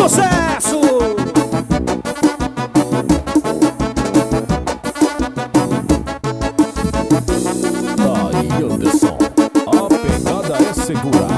sucesso! Aí, Anderson, a pegada é segurar.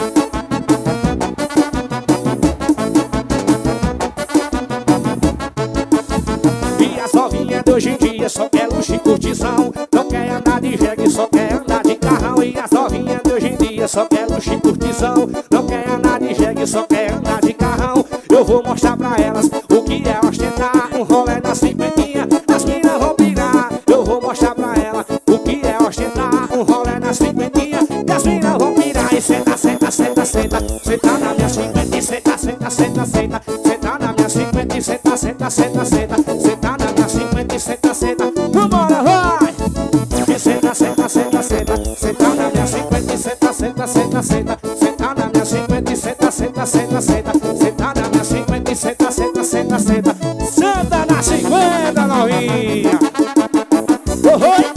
E as novinhas de hoje em dia só quer luxo e curtição. Não quer andar de jegue, só quer andar de carrão. E as novinhas de hoje em dia só quer luxo e curtição. Não quer andar de jegue, só quer andar de carrão. Eu vou mostrar pra elas o que é ostentar. Um rolê na cinquentinha, as minas vão pirar. Eu vou mostrar pra elas o que é ostentar. Um rolê na cinquentinha, e as minas vão pirar. E senta, senta, senta, senta. Senta na minha cinquenta e senta, senta, senta, senta. Senta na minha cinquenta e senta, senta, senta, senta. Senta na minha cinquenta e senta, senta. Vambora, vai! E senta, senta, senta, senta. Senta na minha cinquenta e senta, senta, senta, senta. Senta na minha cinquenta e senta, senta, senta, senta. Senta na minha cinquenta e senta, senta, senta, senta. Senta na 50, novinha! Oi!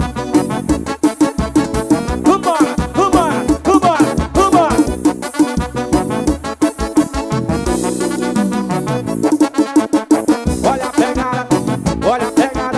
Vambora, vambora, vambora, vambora! Olha a pegada, olha a pegada.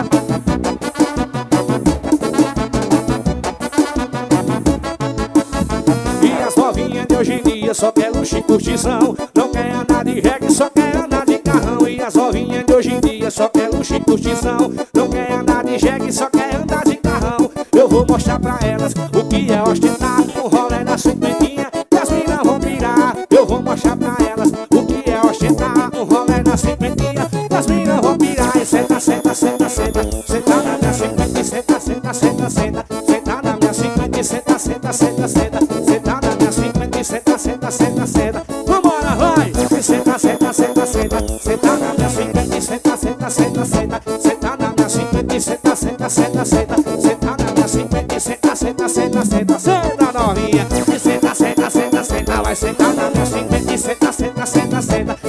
E as novinhas de hoje em dia só quer luxo e curtição. Não quer andar de reggae, só quer andar de carrão. E as novinhas de hoje em dia só quer luxo e curtição. Não quer andar de jegue, só quer andar de carrão. Eu vou mostrar pra elas o que é ostentar. Um rolê na cinquentinha, e as minas vão pirar. Eu vou mostrar pra elas o que é ostentar. Um rolê na cinquentinha, e as minas vão pirar. E senta, senta, senta, senta. Senta na minha cinquenta e senta, senta, senta, senta. Senta na minha cinquenta e senta, senta, senta, senta. Senta na minha cinquenta e senta, senta, senta, senta. Vambora, vai! E senta, senta, senta, senta. Senta na minha cinquenta e senta, senta, senta, senta. Senta na minha cinquenta e senta, senta, senta, senta. Senta na minha cinquenta e senta, senta, senta, senta. Senta, novinha! E senta, senta, senta, senta. Vai sentar na minha cinquenta e senta, senta, senta, senta.